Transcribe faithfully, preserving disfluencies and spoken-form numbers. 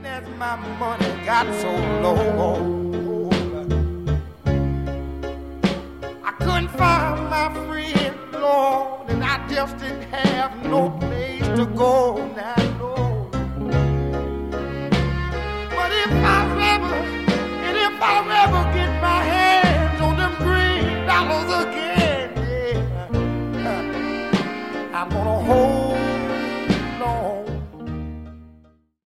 as my money got so low, I couldn't find my friend, Lord, and I just didn't have no place to go now, Lord. But if I ever, and if I ever get my hands on them green dollars again, yeah, I'm gonna hold